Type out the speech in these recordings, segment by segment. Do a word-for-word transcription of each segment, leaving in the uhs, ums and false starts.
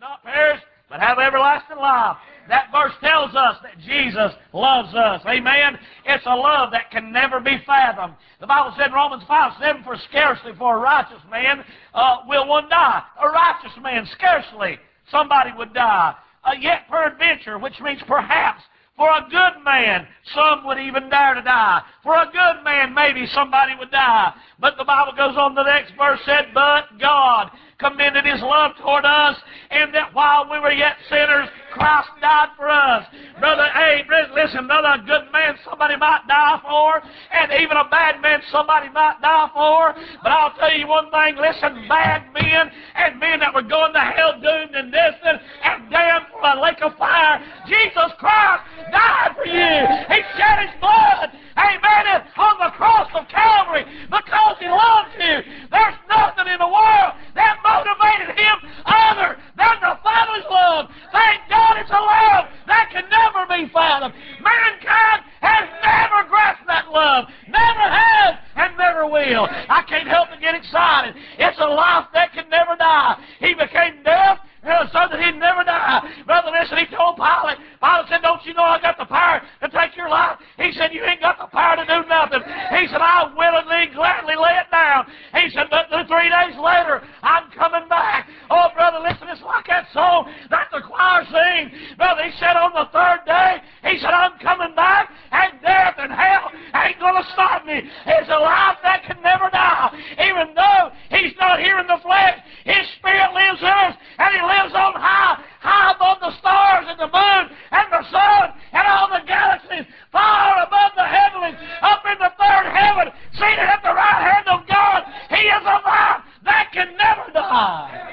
not perish, but have everlasting life. That verse tells us that Jesus loves us. Amen? It's a love that can never be fathomed. The Bible said in Romans five seven, for scarcely for a righteous man uh, will one die. A righteous man, scarcely somebody would die. Uh, yet peradventure, which means perhaps, for a good man, some would even dare to die. For a good man, maybe somebody would die. But the Bible goes on, the next verse said, but God commended His love toward us, and that while we were yet sinners, Christ died for us. Brother, hey, listen, brother, a good man somebody might die for, and even a bad man somebody might die for. But I'll tell you one thing, listen, bad men and men that were going to hell doomed and destined and damned for a lake of fire, Jesus Christ died for you. He shed His blood, amen, on the cross of Calvary because He loved you. There's nothing in the world that motivated Him other than the Father's love. Thank God it's a love that can never be fathomed. Mankind has never grasped that love. Never has and never will. I can't help but get excited. It's a life that can never die. He became deaf so that He'd never die. Brother, listen, He told Pilate, Pilate said, don't you know I got the power to take your life? He said, you ain't got the power to do nothing. He said, I willingly, gladly lay it down. He said, but three days later, I'm coming back. Oh, brother, listen, it's like that song that the choir sings. Brother, he said on the third day, he said, I'm coming back, and death and hell ain't going to stop me. It's a life that can never die. Even though He's not here in the flesh, His Spirit lives in us, and He lives on high, high above the stars and the moon and the sun and all the galaxies, far above the heavens, up in the third heaven, seated at the right hand of God. He is alive that can never die.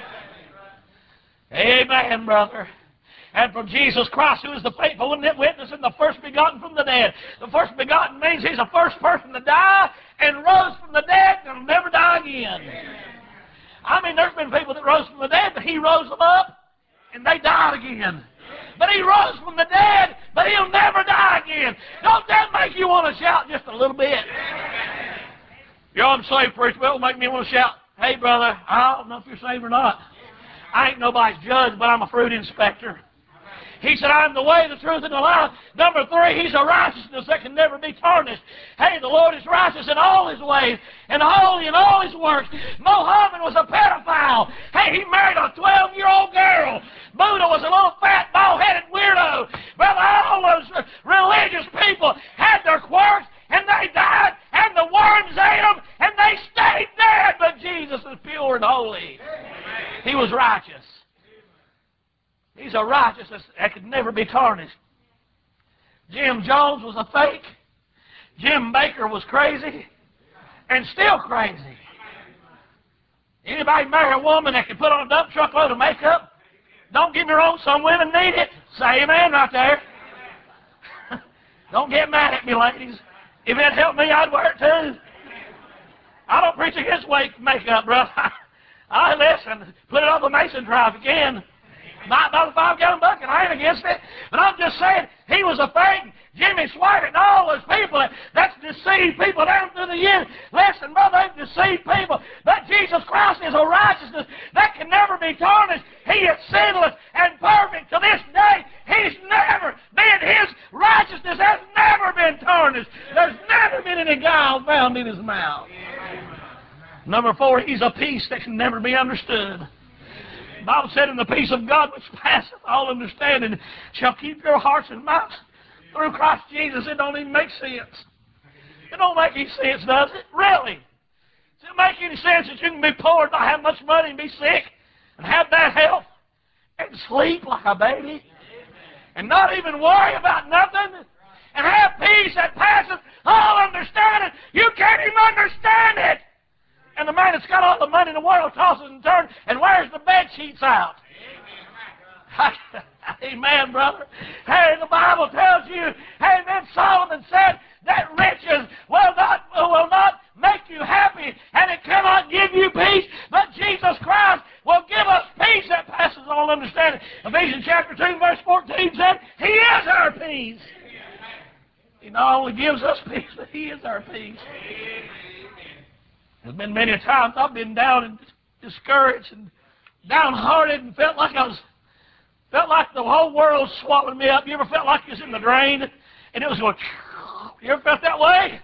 Amen, brother. And from Jesus Christ, who is the faithful witness and the first begotten from the dead. The first begotten means He's the first person to die and rose from the dead and will never die again. I mean, there's been people that rose from the dead, but He rose them up and they died again. But He rose from the dead, but He'll never die again. Don't that make you want to shout just a little bit? You're unsaved, preacher. Well, it'll make me want to shout, hey, brother, I don't know if you're saved or not. I ain't nobody's judge, but I'm a fruit inspector. He said, I'm the way, the truth, and the life. Number three, He's a righteousness that can never be tarnished. Hey, the Lord is righteous in all His ways and holy in all His works. Muhammad was a pedophile. Hey, he married a twelve-year-old girl. Buddha was a little fat, bald-headed weirdo. Brother, all those religious people had their quirks, and they died, and the worms ate them, and they stayed dead. But Jesus is pure and holy. He was righteous. He's a righteousness that could never be tarnished. Jim Jones was a fake. Jim Baker was crazy and still crazy. Anybody marry a woman that can put on a dump truck load of makeup? Don't get me wrong, some women need it. Say amen right there. Don't get mad at me, ladies. If it helped me, I'd wear it too. I don't preach against makeup, brother. I listen. Put it on the Mason Drive again. Not about a five-gallon bucket. I ain't against it. But I'm just saying, he was a fake. Jimmy Swaggart and all those people that, that's deceived people down through the years. Listen, brother, they've deceived people. But Jesus Christ is a righteousness that can never be tarnished. He is sinless and perfect to this day. He's never been, His righteousness has never been tarnished. There's never been any guile found in His mouth. Number four, He's a peace that can never be understood. The Bible said, in the peace of God which passeth all understanding shall keep your hearts and minds through Christ Jesus. It don't even make sense. It don't make any sense, does it? Really? Does it make any sense that you can be poor and not have much money and be sick and have bad health and sleep like a baby and not even worry about nothing and have peace that passes all understanding? You can't even understand it. And the man that's got all the money in the world tosses and turns and wears the bed sheets out. Amen, brother. Hey, the Bible tells you, hey, then Solomon said that riches will not, will not make you happy, and it cannot give you peace, but Jesus Christ will give us peace that passes all understanding. Ephesians chapter two, verse fourteen said, He is our peace. He not only gives us peace, but He is our peace. There's been many times I've been down and discouraged and downhearted and felt like I was, felt like the whole world was swallowing me up. You ever felt like you was in the drain and it was going, you ever felt that way?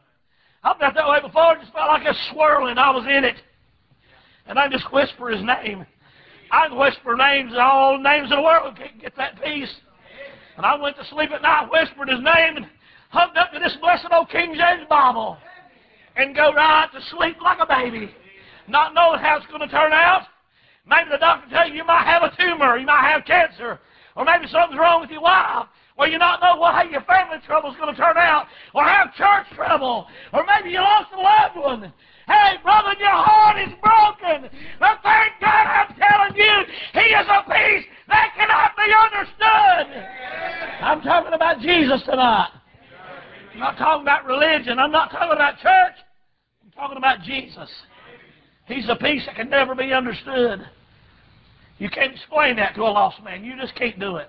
I felt that way before. It just felt like it was swirling. I was in it. And I just whisper his name. I can whisper names, all the names in the world, can't get that peace. And I went to sleep at night, whispered his name, and hugged up to this blessed old King James Bible, and go right to sleep like a baby, not knowing how it's going to turn out. Maybe the doctor tell you you might have a tumor, you might have cancer, or maybe something's wrong with your wife, or you not know what how your family trouble is going to turn out, or have church trouble, or maybe you lost a loved one. Hey, brother, your heart is broken. But thank God I'm telling you, He is a peace that cannot be understood. I'm talking about Jesus tonight. I'm not talking about religion. I'm not talking about church. I'm talking about Jesus. He's a peace that can never be understood. You can't explain that to a lost man. You just can't do it.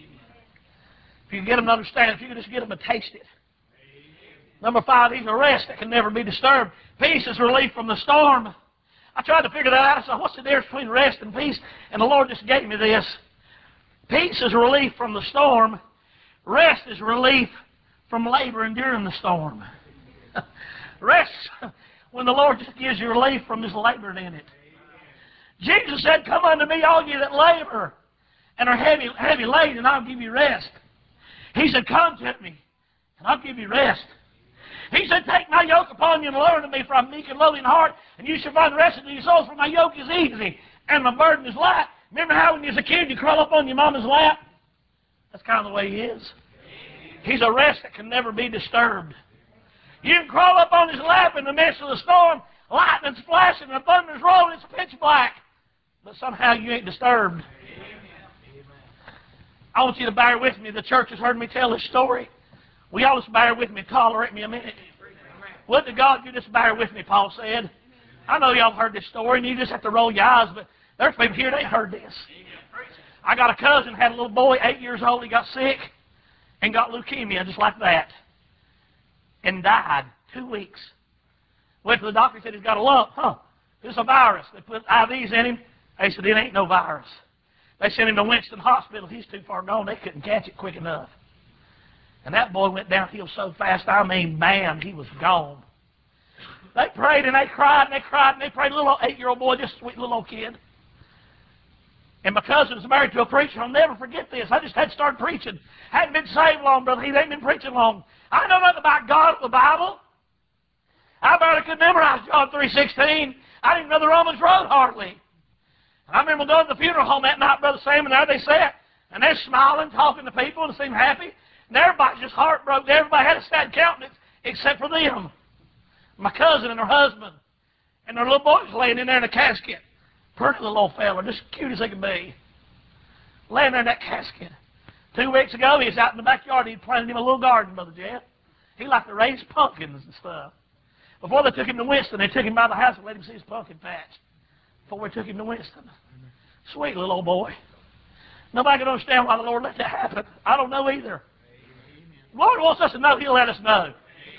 If you can get them to understand, if you can just get them to taste it. Number five, He's a rest that can never be disturbed. Peace is relief from the storm. I tried to figure that out. I said, what's the difference between rest and peace? And the Lord just gave me this. Peace is relief from the storm. Rest is relief from laboring during the storm. Rest when the Lord just gives you relief from His laboring in it. Jesus said, come unto me, all you that labor and are heavy, heavy laden, and I'll give you rest. He said, come to me, and I'll give you rest. He said, take my yoke upon you and learn of me, for I'm meek and lowly in heart, and you shall find rest in your souls, for my yoke is easy and my burden is light. Remember how when you was a kid you crawl up on your mama's lap? That's kind of the way He is. He's a rest that can never be disturbed. You can crawl up on His lap in the midst of the storm, lightning's flashing, the thunder's rolling, it's pitch black, but somehow you ain't disturbed. I want you to bear with me. The church has heard me tell this story. Will y'all just bear with me, tolerate me a minute? Would to God you just bear with me, Paul said. I know y'all have heard this story, and you just have to roll your eyes, but there's people here that ain't heard this. I got a cousin, had a little boy, eight years old, he got sick, and got leukemia just like that, and died two weeks. Went to the doctor, said he's got a lump. Huh, it's a virus. They put I Vs in him. They said it ain't no virus. They sent him to Winston Hospital. He's too far gone. They couldn't catch it quick enough. And that boy went downhill so fast, I mean, bam, he was gone. They prayed and they cried and they cried and they prayed. A little eight-year-old boy, just a sweet little old kid. And my cousin was married to a preacher. I'll never forget this. I just had started preaching. Hadn't been saved long, brother. He ain't been preaching long. I know nothing about God or the Bible. I barely could memorize John three sixteen. I didn't know the Romans Road hardly. And I remember going to the funeral home that night, Brother Sam, and there they sat. And they're smiling, talking to people, and seemed happy. And everybody's just heartbroken. Everybody had a sad countenance except for them. My cousin and her husband. And their little boy's laying in there in a casket. Pretty little old fella, just cute as he could be. Laying there in that casket. Two weeks ago, he was out in the backyard. He'd planted him a little garden, Brother Jeff. He liked to raise pumpkins and stuff. Before they took him to Winston, they took him by the house and let him see his pumpkin patch. Before we took him to Winston. Sweet little old boy. Nobody can understand why the Lord let that happen. I don't know either. The Lord wants us to know, He'll let us know.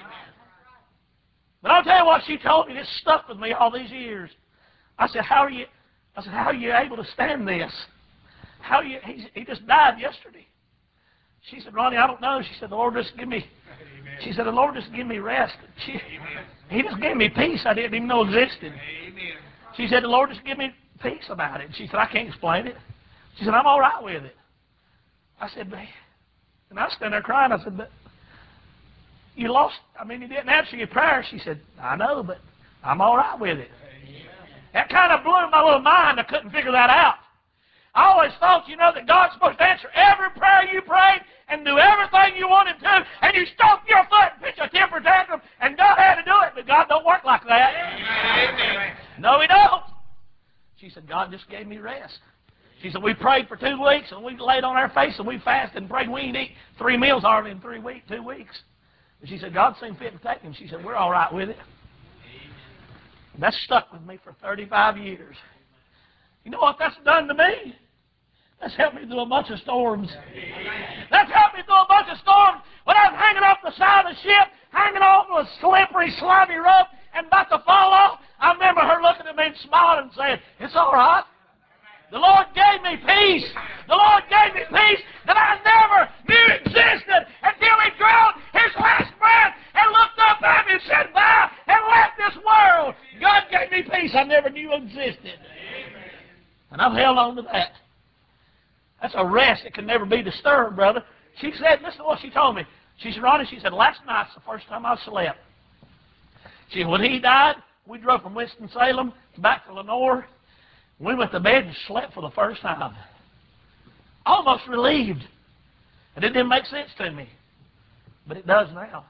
But I'll tell you what she told me, this stuck with me all these years. I said, how are you, I said, how are you able to stand this? How are you, he, he just died yesterday. She said, Ronnie, I don't know. She said, the Lord just give me, she said, the Lord just give me rest. She, he just gave me peace I didn't even know existed. She said, the Lord just give me peace about it. She said, I can't explain it. She said, I'm all right with it. I said, man. And I was standing there crying. I said, but you lost, I mean, you didn't answer your prayer. She said, I know, but I'm all right with it. That kind of blew my little mind. I couldn't figure that out. I always thought, you know, that God's supposed to answer every prayer you prayed and do everything you wanted to, and you stomp your foot and pitch a temper tantrum, and God had to do it, but God don't work like that. Amen. No, He don't. She said, God just gave me rest. She said, we prayed for two weeks, and we laid on our face, and we fasted and prayed. We didn't eat three meals hardly in three weeks, two weeks. But she said, God seemed fit to take him. She said, we're all right with it. And that's stuck with me for thirty-five years. You know what that's done to me? That's helped me through a bunch of storms. That's helped me through a bunch of storms when I was hanging off the side of the ship, hanging off a slippery, slimy rope, and about to fall off. I remember her looking at me and smiling and saying, it's all right. The Lord gave me peace. The Lord gave me peace that I never knew existed until He drew His last breath and looked up at me and said, bye, and left this world. God gave me peace I never knew existed. And I've held on to that. That's a rest that can never be disturbed, brother. She said, listen to what she told me. She said, Ronnie, she said, last night's the first time I slept. She said, when he died, we drove from Winston-Salem back to Lenore. We went to bed and slept for the first time. Almost relieved. And it didn't make sense to me. But it does now.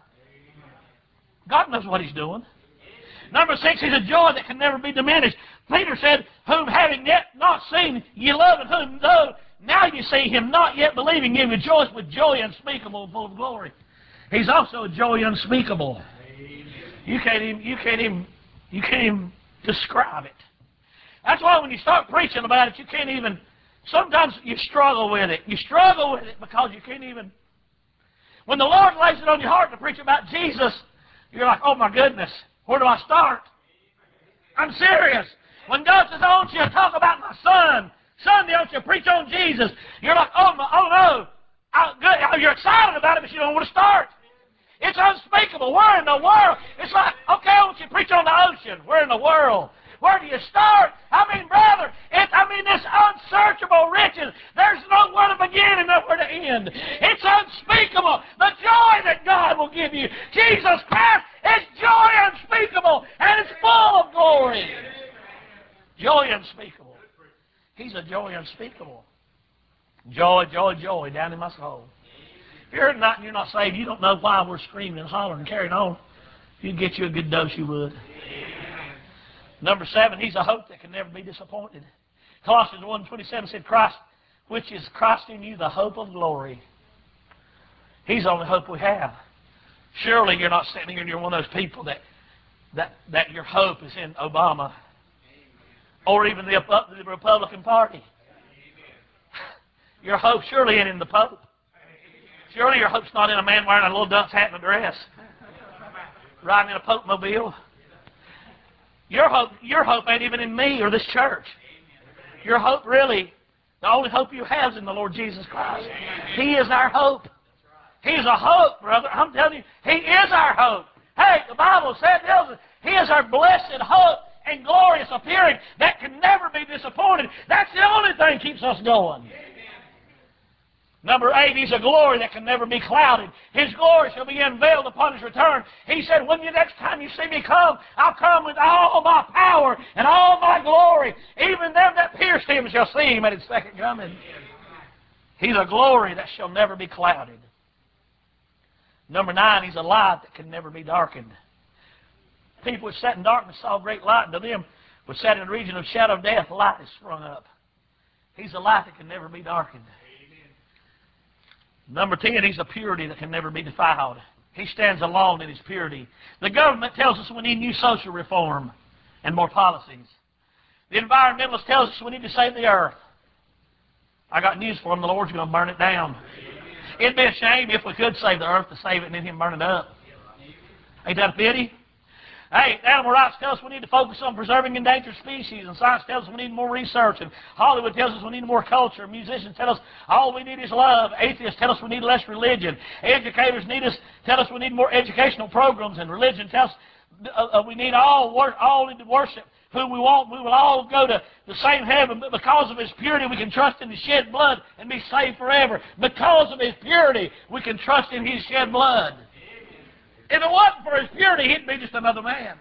God knows what He's doing. Number six, He's a joy that can never be diminished. Peter said, whom having yet not seen, ye love, and whom though now you see Him not yet believing, ye rejoice with joy unspeakable and full of glory. He's also a joy unspeakable. You can't even, you can't even, you can't even describe it. That's why when you start preaching about it, you can't even, sometimes you struggle with it. You struggle with it because you can't even, when the Lord lays it on your heart to preach about Jesus, you're like, oh my goodness, where do I start? I'm serious. When God says, I want you to talk about my son, Sunday, I want you to preach on Jesus, you're like, oh, my, oh no, I, good. You're excited about it, but you don't know where to start. It's unspeakable. Where in the world? It's like, okay, I want you to preach on the ocean. Where in the world? Where do you start? I mean, brother, it, I mean, this unsearchable riches, there's nowhere to begin and nowhere to end. It's unspeakable. The joy that God will give you. Jesus Christ is joy unspeakable, and it's full of glory. Joy unspeakable. He's a joy unspeakable. Joy, joy, joy down in my soul. If you're not, you're not saved, you don't know why we're screaming and hollering and carrying on. If you'd get you a good dose, you would. Number seven, He's a hope that can never be disappointed. Colossians one twenty-seven said, Christ, which is Christ in you, the hope of glory. He's the only hope we have. Surely you're not sitting here and you're one of those people that, that, that your hope is in Obama or even the, the Republican Party. Your hope surely ain't in the Pope. Surely your hope's not in a man wearing a little dunce hat and a dress, riding in a Pope mobile. Your hope, your hope ain't even in me or this church. Your hope really, the only hope you have is in the Lord Jesus Christ. He is our hope. He's a hope, brother. I'm telling you, He is our hope. Hey, the Bible said He is our blessed hope and glorious appearing that can never be disappointed. That's the only thing keeps us going. Number eight, He's a glory that can never be clouded. His glory shall be unveiled upon His return. He said, when the next time you see me come, I'll come with all my power and all my glory. Even them that pierced Him shall see Him at His second coming. He's a glory that shall never be clouded. Number nine, He's a light that can never be darkened. People which sat in darkness saw great light, and to them which sat in the region of shadow of death, light is sprung up. He's a light that can never be darkened. Number ten, He's a purity that can never be defiled. He stands alone in His purity. The government tells us we need new social reform and more policies. The environmentalist tells us we need to save the earth. I got news for them. The Lord's going to burn it down. It'd be a shame if we could save the earth to save it and then Him burn it up. Ain't that a pity? Hey, animal rights tell us we need to focus on preserving endangered species, and science tells us we need more research, and Hollywood tells us we need more culture. Musicians tell us all we need is love. Atheists tell us we need less religion. Educators need us tell us we need more educational programs, and religion tells us uh, uh, we need all wor- all need to worship who we want. We will all go to the same heaven, but because of His purity, we can trust in His shed blood and be saved forever. Because of His purity, we can trust in His shed blood. If it wasn't for His purity, He'd be just another man.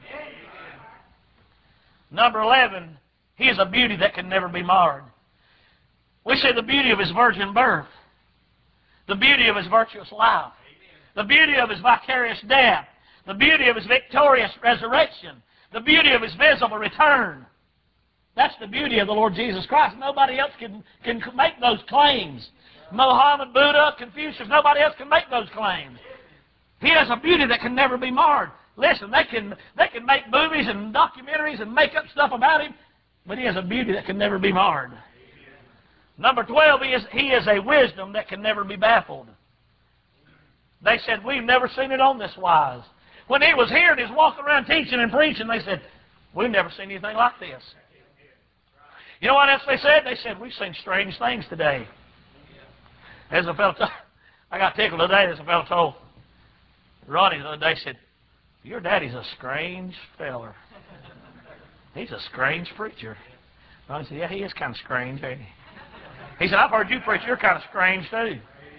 Number eleven, He is a beauty that can never be marred. We see the beauty of His virgin birth, the beauty of His virtuous life, the beauty of His vicarious death, the beauty of His victorious resurrection, the beauty of His visible return. That's the beauty of the Lord Jesus Christ. Nobody else can, can make those claims. Muhammad, Buddha, Confucius, nobody else can make those claims. He has a beauty that can never be marred. Listen, they can, they can make movies and documentaries and make up stuff about Him, but He has a beauty that can never be marred. Number twelve, he is, he is a wisdom that can never be baffled. They said, we've never seen it on this wise. When He was here and He was walking around teaching and preaching, they said, we've never seen anything like this. You know what else they said? They said, we've seen strange things today. As a fellow, I got tickled today. As a fellow told Ronnie the other day, said, your daddy's a strange feller. He's a strange preacher. Ronnie said, yeah, he is kind of strange, ain't he? He said, I've heard you preach. You're kind of strange, too.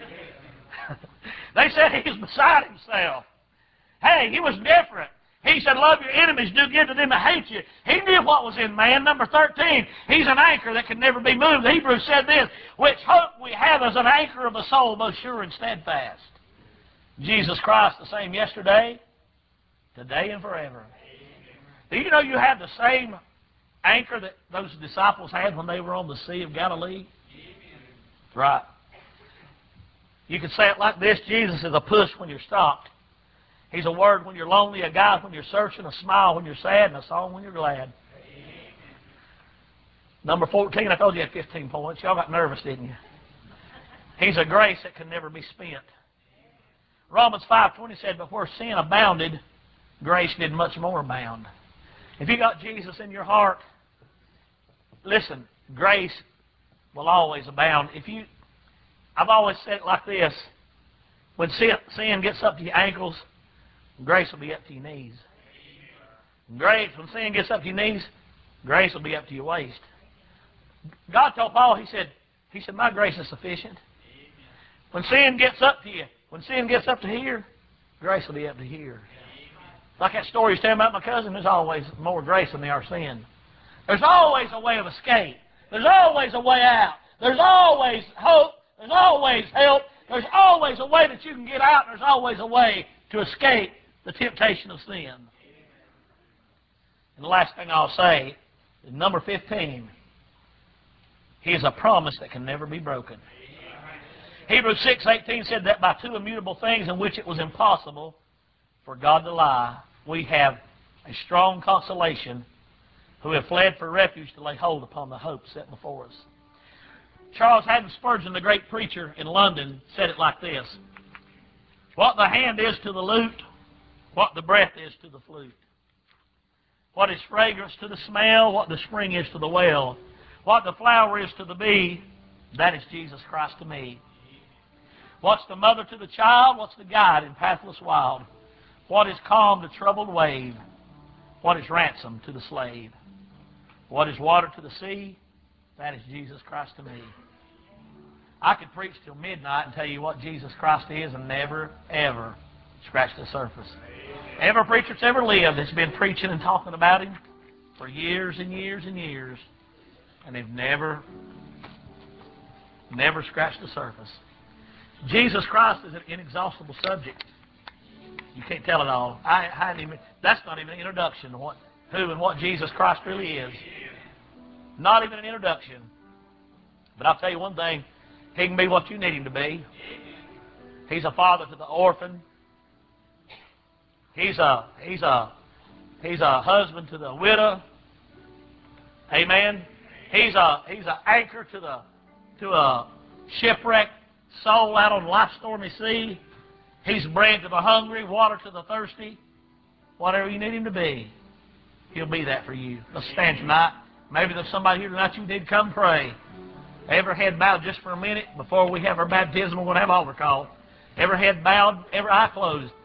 They said he was beside himself. Hey, he was different. He said, love your enemies, do good to them that hate you. He knew what was in man. Number thirteen, he's an anchor that can never be moved. The Hebrews said this, which hope we have as an anchor of the soul, both sure and steadfast. Jesus Christ, the same yesterday, today, and forever. Do you know you have the same anchor that those disciples had when they were on the Sea of Galilee? Right. You could say it like this, Jesus is a push when you're stopped. He's a word when you're lonely, a guide when you're searching, a smile when you're sad, and a song when you're glad. Number fourteen, I told you you had fifteen points. Y'all got nervous, didn't you? He's a grace that can never be spent. Romans five twenty said, but where sin abounded, grace did much more abound. If you got Jesus in your heart, listen, grace will always abound. If you, I've always said it like this, when sin, sin gets up to your ankles, grace will be up to your knees. Grace, when sin gets up to your knees, grace will be up to your waist. God told Paul, he said, he said, my grace is sufficient. When sin gets up to you, when sin gets up to here, grace will be up to here. Like that story you was telling about my cousin, there's always more grace than there are sin. There's always a way of escape. There's always a way out. There's always hope. There's always help. There's always a way that you can get out. There's always a way to escape the temptation of sin. And the last thing I'll say is number fifteen. He is a promise that can never be broken. Hebrews six eighteen said that by two immutable things in which it was impossible for God to lie, we have a strong consolation who have fled for refuge to lay hold upon the hope set before us. Charles Haddon Spurgeon, the great preacher in London, said it like this. What the hand is to the lute, what the breath is to the flute. What is fragrance to the smell, what the spring is to the well. What the flower is to the bee, that is Jesus Christ to me. What's the mother to the child, what's the guide in pathless wild. What is calm to troubled wave, what is ransom to the slave. What is water to the sea, that is Jesus Christ to me. I could preach till midnight and tell you what Jesus Christ is and never, ever scratch the surface. Every preacher that's ever lived has been preaching and talking about Him for years and years and years, and they've never, never scratched the surface. Jesus Christ is an inexhaustible subject. You can't tell it all. I, I hadn't even, that's not even an introduction to what, who and what Jesus Christ really is. Not even an introduction. But I'll tell you one thing, He can be what you need Him to be. He's a father to the orphan. He's a he's a he's a husband to the widow. Amen. He's a he's an anchor to the to a shipwrecked soul out on life's stormy sea. He's bread to the hungry, water to the thirsty. Whatever you need Him to be, He'll be that for you. Let's stand tonight. Maybe there's somebody here tonight you need to come pray. Every head bowed just for a minute before we have our baptism. We're going to have altar call. Every head bowed, every eye closed.